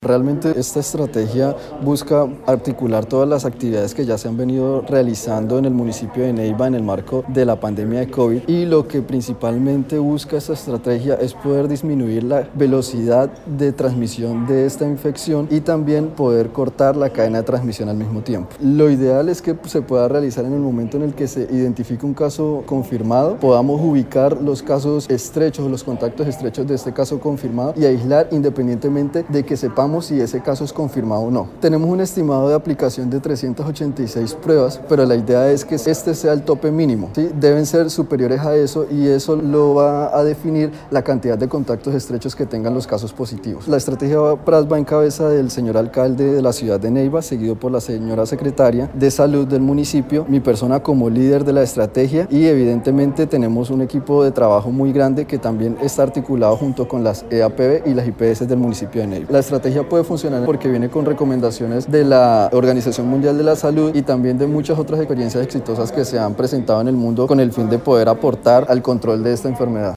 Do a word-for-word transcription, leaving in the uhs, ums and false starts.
Realmente esta estrategia busca articular todas las actividades que ya se han venido realizando en el municipio de Neiva en el marco de la pandemia de COVID, y lo que principalmente busca esta estrategia es poder disminuir la velocidad de transmisión de esta infección y también poder cortar la cadena de transmisión al mismo tiempo. Lo ideal es que se pueda realizar en el momento en el que se identifique un caso confirmado, podamos ubicar los casos estrechos, los contactos estrechos de este caso confirmado y aislar independientemente de que sepamos si ese caso es confirmado o no. Tenemos un estimado de aplicación de trescientas ochenta y seis pruebas, pero la idea es que este sea el tope mínimo, ¿sí? Deben ser superiores a eso y eso lo va a definir la cantidad de contactos estrechos que tengan los casos positivos. La estrategia P R A S va en cabeza del señor alcalde de la ciudad de Neiva, seguido por la señora secretaria de salud del municipio, mi persona como líder de la estrategia, y evidentemente tenemos un equipo de trabajo muy grande que también está articulado junto con las E A P B y las I P S del municipio de Neiva. La estrategia puede funcionar porque viene con recomendaciones de la Organización Mundial de la Salud y también de muchas otras experiencias exitosas que se han presentado en el mundo con el fin de poder aportar al control de esta enfermedad.